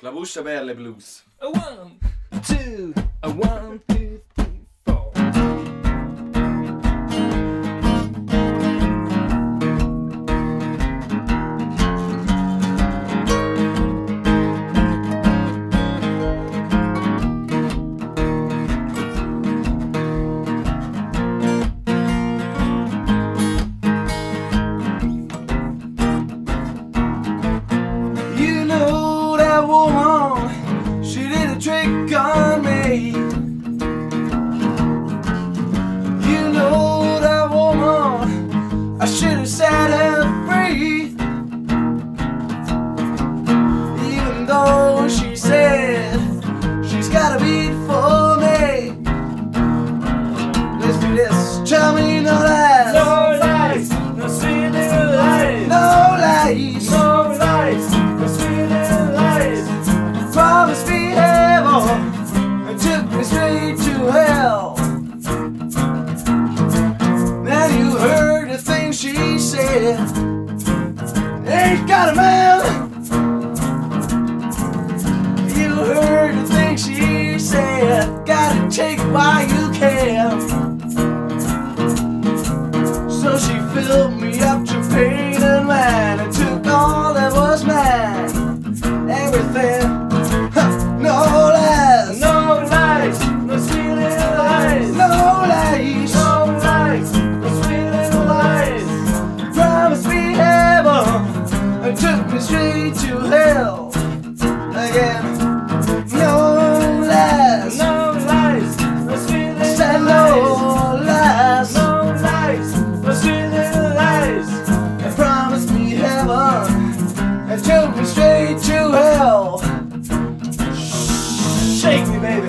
Clavuscia Berle Blues. A 1, 2, a 1, 2, 3, 4. You know that woman, she did a trick on me. You know that woman, I should have set her free. Even though she said she's got a beat for me. Let's do this. Tell me no lies. No lies, no sweet little lies. No lies. No lies, no sweet little lies. Promised me heaven and took me straight to hell. Now you heard the things she said. Ain't got a man. You heard the things she said. Gotta take while you can. So she filled me up to pain and wine and took all that was mine. Everything. No lies. No lies, no sweet little lies. No lies. No lies, no sweet little lies. Promised me heaven and took me straight to hell. Again. No lies. No lies, no sweet I little said lies. no lies. No lies, no sweet little lies. And promised me heaven and took me straight to hell. Shake me, baby.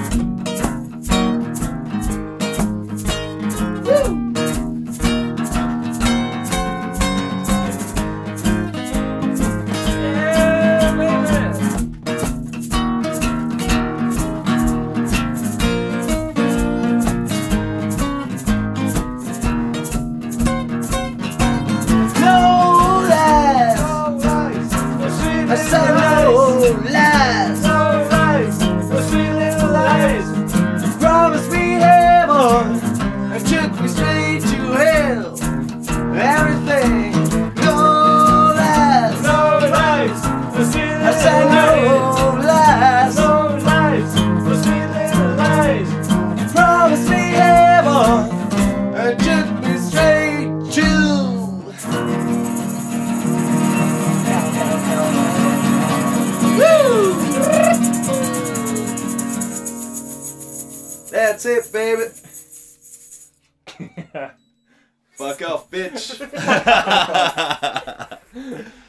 Woo. Yeah, baby. No lies. No lies, no sweet I said little no lies. lies. No lies, no sweet little lies. Promised me heaven and took me straight to hell. Everything. No lies. No lies, no sweet I little said lies. no lies. No lies, no sweet little lies. Promised me heaven and took me straight to. Woo! That's it, baby. Fuck off, bitch.